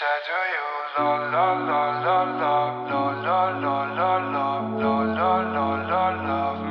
said, do you love, love, love, love, love, love, love, love, love, love, love, love, love, love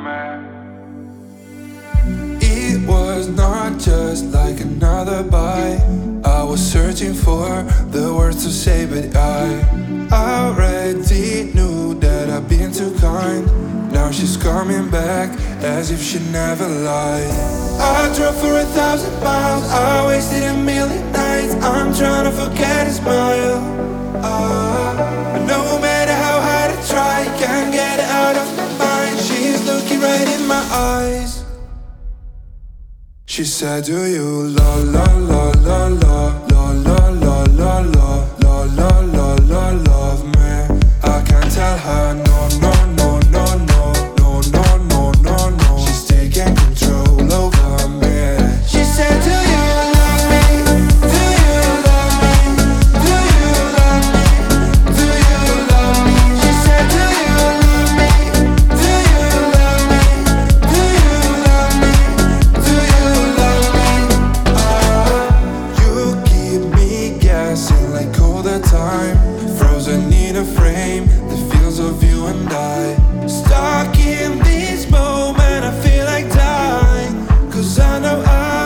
me? It was not just like another bite. I was searching for the words to say, but I already knew that I've been too kind. Now she's coming back as if she never lied. I drove for 1,000 miles, I wasted a million nights. I'm trying to forget a smile. But no matter how hard I try, can't get it out of my mind. She's looking right in my eyes. She said, do you love, love, love, love, love, love, love, love, love, love, love, love, love, love me? I can't tell her no, no, no, no, no, no, no, no, no, no. She's taking control over me. She said, do you love me? Do you love me? Do you love me? Do you love me? She said, do you love me? Do you love me? Do you love me? Do you love me? You keep me guessing like all the time. Frozen in a frame, the feels of you and I. Stuck in this moment, I feel like dying. Cause I know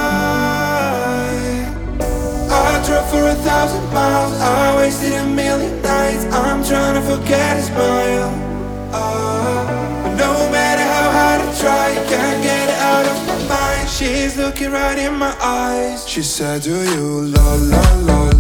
I drove for 1,000 miles, I wasted a million nights. I'm trying to forget a smile. But no matter how hard I try, can't get it out of my mind. She's looking right in my eyes. She said, do you love, love, love,